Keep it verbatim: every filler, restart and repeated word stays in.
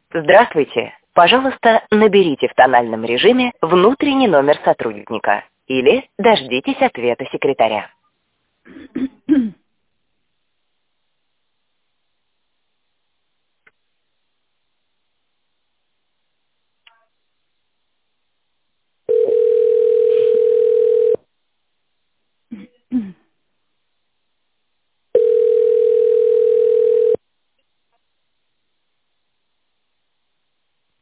Здравствуйте. Пожалуйста, наберите в тональном режиме внутренний номер сотрудника или дождитесь ответа секретаря.